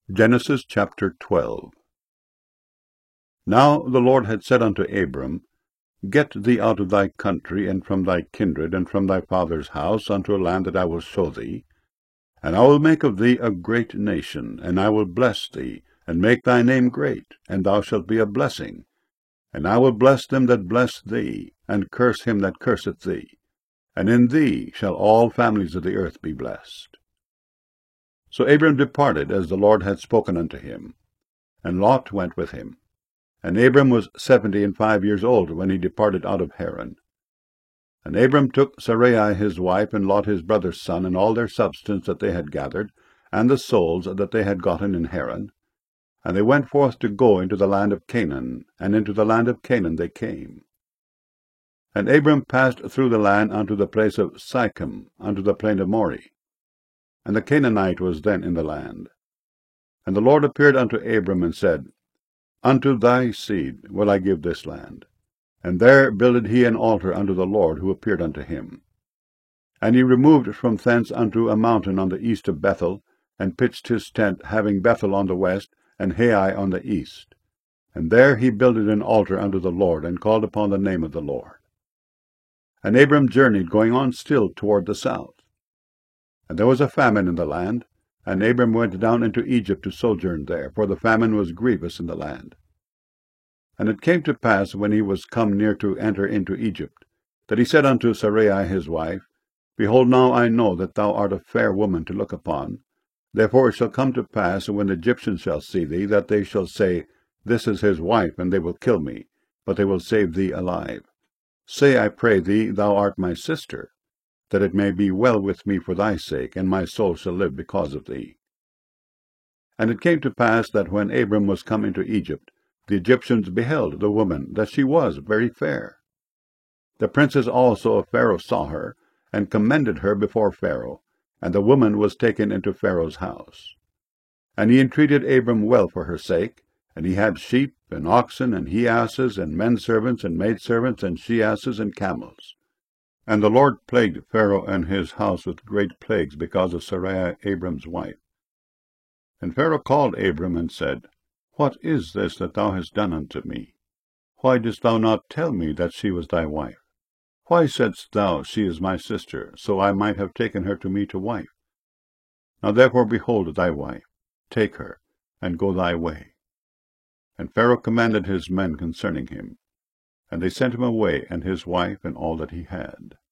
Genesis chapter 12. Now the Lord had said unto Abram, Get thee out of thy country, and from thy kindred, and from thy father's house, unto a land that I will show thee. And I will make of thee a great nation, and I will bless thee, and make thy name great, and thou shalt be a blessing. And I will bless them that bless thee, and curse him that curseth thee. And in thee shall all families of the earth be blessed. So Abram departed, as the Lord had spoken unto him, and Lot went with him. And Abram was 75 years old when he departed out of Haran. And Abram took Sarai his wife, and Lot his brother's son, and all their substance that they had gathered, and the souls that they had gotten in Haran. And they went forth to go into the land of Canaan, and into the land of Canaan they came. And Abram passed through the land unto the place of Sichem, unto the plain of Moreh. And the Canaanite was then in the land. And the Lord appeared unto Abram, and said, Unto thy seed will I give this land. And there builded he an altar unto the Lord, who appeared unto him. And he removed from thence unto a mountain on the east of Bethel, and pitched his tent, having Bethel on the west, and Hai on the east. And there he builded an altar unto the Lord, and called upon the name of the Lord. And Abram journeyed, going on still toward the south. And there was a famine in the land, and Abram went down into Egypt to sojourn there, for the famine was grievous in the land. And it came to pass, when he was come near to enter into Egypt, that he said unto Sarai his wife, Behold, now I know that thou art a fair woman to look upon. Therefore it shall come to pass, when the Egyptians shall see thee, that they shall say, This is his wife, and they will kill me, but they will save thee alive. Say, I pray thee, thou art my sister, that it may be well with me for thy sake, and my soul shall live because of thee. And it came to pass that when Abram was come into Egypt, the Egyptians beheld the woman, that she was very fair. The princes also of Pharaoh saw her, and commended her before Pharaoh, and the woman was taken into Pharaoh's house. And he entreated Abram well for her sake, and he had sheep, and oxen, and he-asses, and men-servants, and maidservants, and she-asses, and camels. And the Lord plagued Pharaoh and his house with great plagues because of Sarai Abram's wife. And Pharaoh called Abram, and said, What is this that thou hast done unto me? Why didst thou not tell me that she was thy wife? Why saidst thou, She is my sister, so I might have taken her to me to wife? Now therefore behold thy wife, take her, and go thy way. And Pharaoh commanded his men concerning him. And they sent him away, and his wife, and all that he had.